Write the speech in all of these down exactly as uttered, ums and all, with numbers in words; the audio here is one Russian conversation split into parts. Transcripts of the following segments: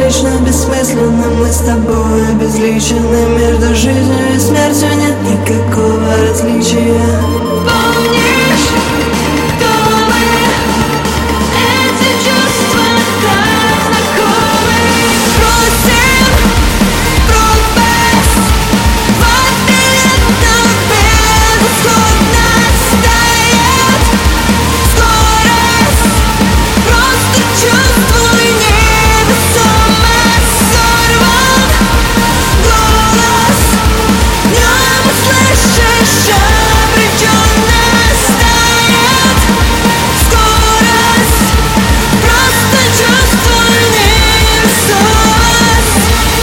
безлично, бессмысленно. Мы с тобой обезличены. Между жизнью и смертью нет никакого различия. Помнишь, кто мы? Эти чувства так знакомы. Просим, пробас, в ответ на безысходно стоят. Скорость, просто чувствуй, невесомо сорван голос. Днем услышишь, обреченно стоят. Скорость, просто чувствуй невесомость.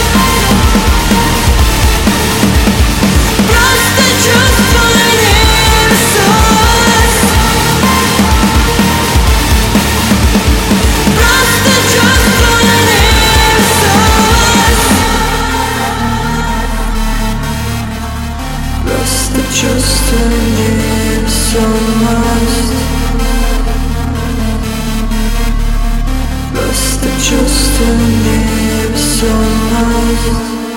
Просто чувствуй невесомость. Просто чувствуй невесомость. Просто чувствуй невесомость. Просто чувствуй невесомость.